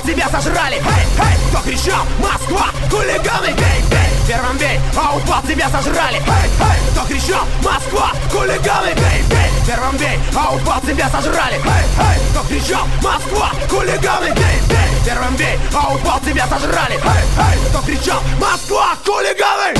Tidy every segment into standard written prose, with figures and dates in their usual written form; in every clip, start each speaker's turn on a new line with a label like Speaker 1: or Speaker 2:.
Speaker 1: тебя сожрали. Эй, эй, кто кричал Москва, хулиганы, бей, бей. Первым бей, а упал тебя сожрали. Эй, эй, кто кричал Москва, хулиганы, бей, бей. Первым бей, а упал тебя сожрали. Эй, эй, кто кричал Москва, хулиганы, бей, бей. Первым бей, а упал тебя сожрали. Эй, эй, кто кричал Москва, хулиганы.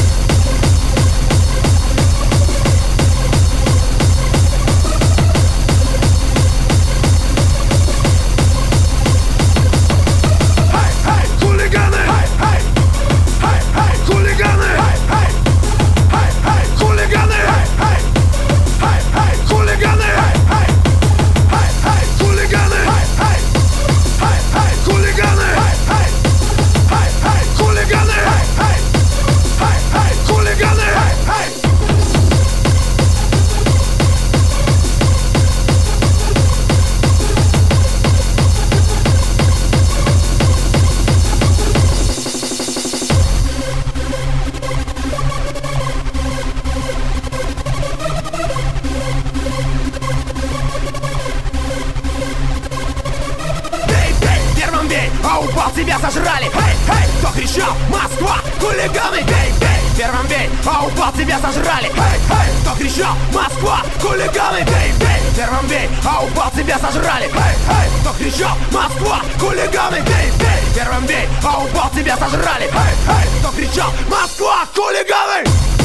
Speaker 1: А упал, тебя сожрали. Эй, эй, кто кричал Москва, хулиганы, бей, бей. Первым бей, а упал, тебя сожрали. Эй, эй, кто кричал Москва, хулиганы, бей, бей. Первым бей, а упал, тебя сожрали. Эй, эй, кто кричал Москва, хулиганы, бей, бей. Первым бей, а упал, тебя сожрали. Эй, эй, кто кричал Москва, хулиганы.